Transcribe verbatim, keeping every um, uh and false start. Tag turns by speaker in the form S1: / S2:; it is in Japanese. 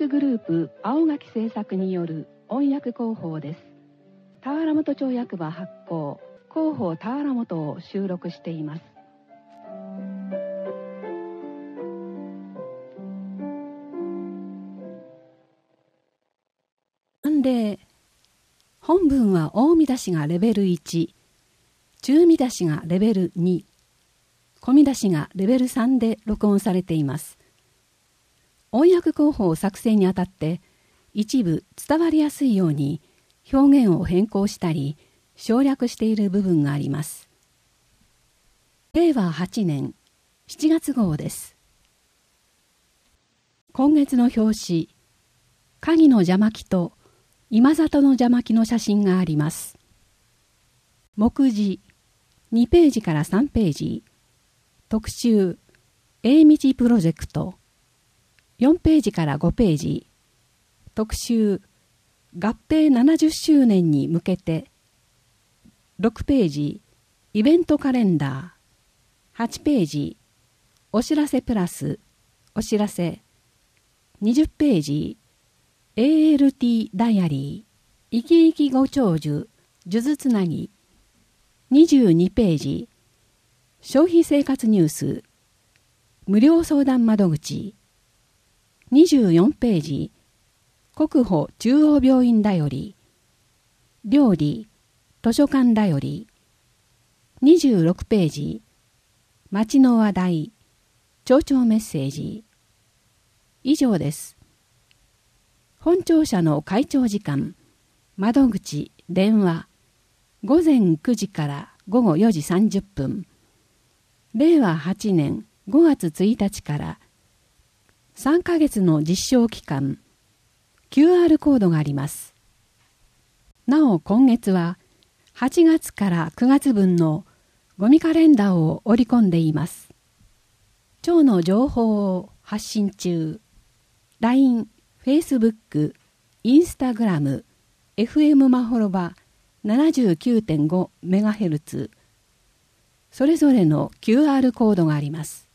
S1: 訳グループ青垣製作による音訳広報です。田原本町役場発行広報田原本を収録しています。
S2: 案例。本文は大見出しがレベルいち、中見出しがレベルに、小見出しがレベルさんで録音されています。音訳広報作成にあたって一部伝わりやすいように表現を変更したり省略している部分があります。れいわはちねんしちがつ号です。今月の表紙、鍵の邪魔木と今里の邪魔木の写真があります。目次にページからさんページ、特集英道プロジェクトよんページからごページ、特集合併ななじゅっしゅうねんに向けてろくページ、イベントカレンダーはちページ、お知らせプラスお知らせにじゅっページ、エーエルティー ダイアリー生き生きご長寿数珠つなぎにじゅうにページ、消費生活ニュース無料相談窓口にじゅうよんページ、国保中央病院だより料理図書館だよりにじゅうろくページ、町の話題町長メッセージ。以上です。本庁舎の会長時間、窓口電話ごぜんくじからごごよじさんじゅっぷん、れいわはちねんごがつついたちからさんかげつの実証期間、キューアール コードがあります。なお今月ははちがつからくがつぶんのゴミカレンダーを織り込んでいます。町の情報を発信中、ライン、Facebook、Instagram、エフエム まほろば ななじゅうきゅうてんごメガヘルツ、それぞれの キューアール コードがあります。